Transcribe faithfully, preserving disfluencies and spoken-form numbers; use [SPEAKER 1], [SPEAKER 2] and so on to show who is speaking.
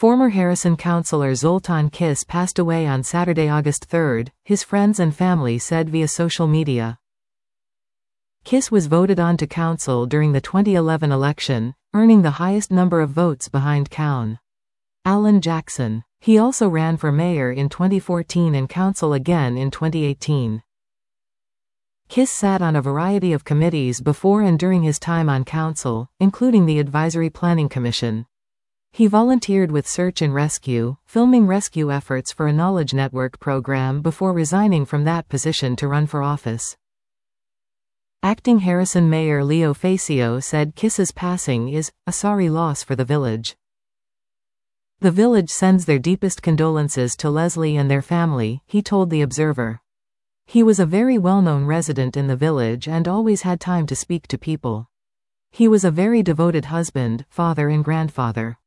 [SPEAKER 1] Former Harrison councillor Zoltan Kiss passed away on Saturday, August third, his friends and family said via social media. Kiss was voted on to council during the twenty eleven election, earning the highest number of votes behind Cown. Alan Jackson. He also ran for mayor in twenty fourteen and council again in twenty eighteen. Kiss sat on a variety of committees before and during his time on council, including the Advisory Planning Commission. He volunteered with Search and Rescue, filming rescue efforts for a Knowledge Network program before resigning from that position to run for office. Acting Harrison Mayor Leo Facio said Kiss's passing is a sorry loss for the village. The village sends their deepest condolences to Leslie and their family, he told The Observer. He was a very well-known resident in the village and always had time to speak to people. He was a very devoted husband, father and grandfather.